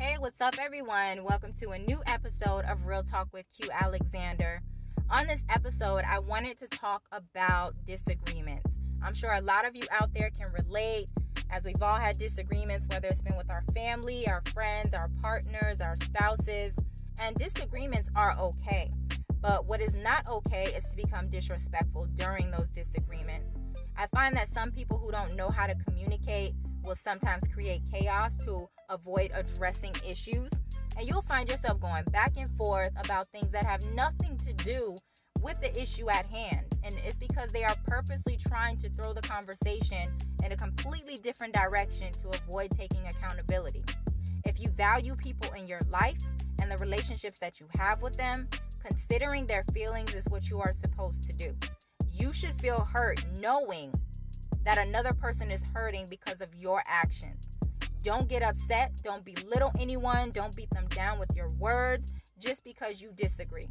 Hey, what's up, everyone? Welcome to a new episode of Real Talk with Q Alexander. On this episode, I wanted to talk about disagreements. I'm sure a lot of you out there can relate, as we've all had disagreements, whether it's been with our family, our friends, our partners, our spouses, and disagreements are okay. But what is not okay is to become disrespectful during those disagreements. I find that some people who don't know how to communicate will sometimes create chaos to avoid addressing issues, and you'll find yourself going back and forth about things that have nothing to do with the issue at hand, and it's because they are purposely trying to throw the conversation in a completely different direction to avoid taking accountability. If you value people in your life and the relationships that you have with them, considering their feelings is what you are supposed to do. You should feel hurt knowing that another person is hurting because of your actions. Don't get upset. Don't belittle anyone. Don't beat them down with your words just because you disagree.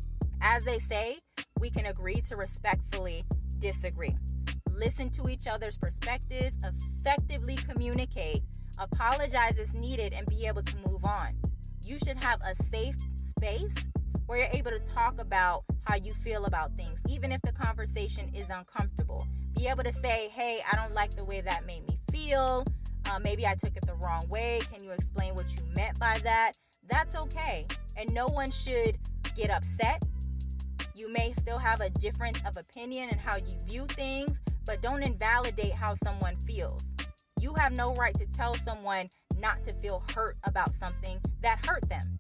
As they say, we can agree to respectfully disagree. Listen to each other's perspective, effectively communicate, apologize as needed, and be able to move on. You should have a safe space where you're able to talk about how you feel about things, even if the conversation is uncomfortable. Be able to say, hey, I don't like the way that made me feel. Maybe I took it the wrong way. Can you explain what you meant by that? That's okay. And no one should get upset. You may still have a difference of opinion in how you view things, but don't invalidate how someone feels. You have no right to tell someone not to feel hurt about something that hurt them.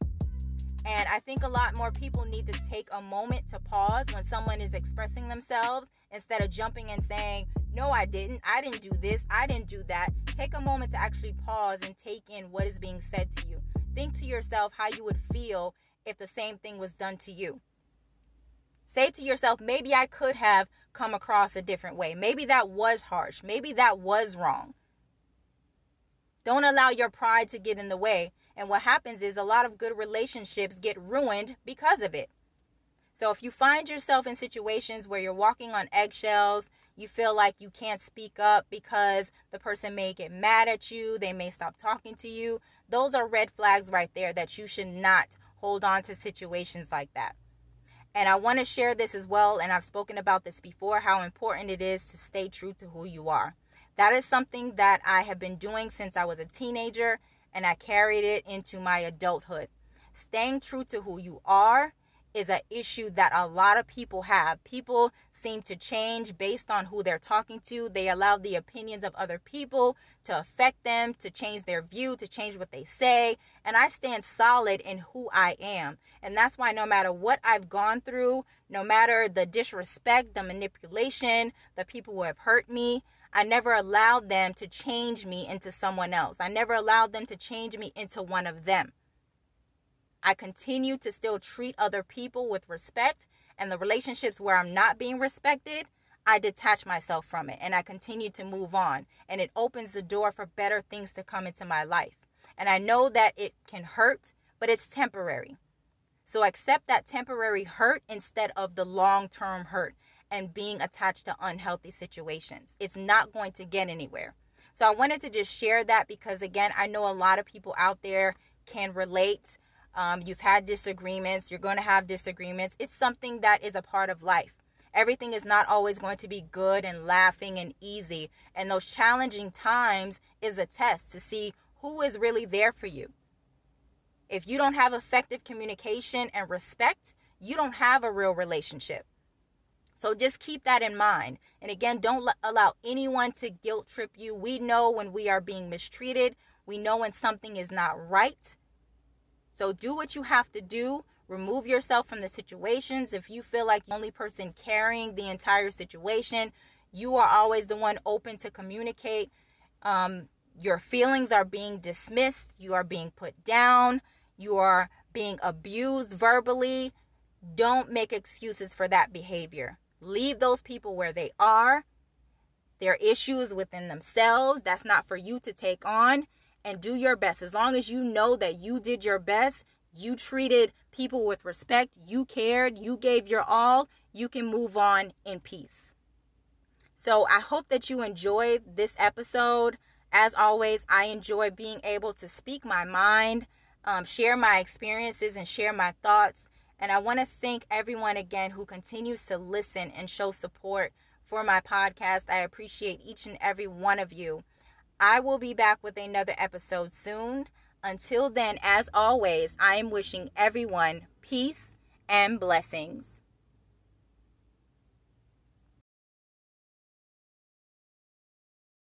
And I think a lot more people need to take a moment to pause when someone is expressing themselves instead of jumping and saying, no, I didn't do this, I didn't do that. Take a moment to actually pause and take in what is being said to you. Think to yourself how you would feel if the same thing was done to you. Say to yourself, maybe I could have come across a different way. Maybe that was harsh. Maybe that was wrong. Don't allow your pride to get in the way. And what happens is a lot of good relationships get ruined because of it. So if you find yourself in situations where you're walking on eggshells, you feel like you can't speak up because the person may get mad at you, they may stop talking to you, those are red flags right there that you should not hold on to situations like that. And I want to share this as well, and I've spoken about this before, how important it is to stay true to who you are. That is something that I have been doing since I was a teenager, and I carried it into my adulthood. Staying true to who you are is an issue that a lot of people have. People seem to change based on who they're talking to. They allow the opinions of other people to affect them, to change their view, to change what they say. And I stand solid in who I am. And that's why no matter what I've gone through, no matter the disrespect, the manipulation, the people who have hurt me, I never allowed them to change me into someone else. I never allowed them to change me into one of them. I continue to still treat other people with respect, and the relationships where I'm not being respected, I detach myself from it and I continue to move on, and it opens the door for better things to come into my life. And I know that it can hurt, but it's temporary. So accept that temporary hurt instead of the long-term hurt and being attached to unhealthy situations. It's not going to get anywhere. So I wanted to just share that because, again, I know a lot of people out there can relate. You've had disagreements. You're going to have disagreements. It's something that is a part of life. Everything is not always going to be good and laughing and easy. And those challenging times is a test to see who is really there for you. If you don't have effective communication and respect, you don't have a real relationship. So just keep that in mind. And again, don't allow anyone to guilt trip you. We know when we are being mistreated. We know when something is not right. So do what you have to do. Remove yourself from the situations. If you feel like the only person carrying the entire situation, you are always the one open to communicate. Your feelings are being dismissed. You are being put down. You are being abused verbally. Don't make excuses for that behavior. Leave those people where they are. Their issues within themselves. That's not for you to take on. And do your best. As long as you know that you did your best, you treated people with respect, you cared, you gave your all, you can move on in peace. So I hope that you enjoyed this episode. As always, I enjoy being able to speak my mind, share my experiences, and share my thoughts. And I want to thank everyone again who continues to listen and show support for my podcast. I appreciate each and every one of you. I will be back with another episode soon. Until then, as always, I am wishing everyone peace and blessings.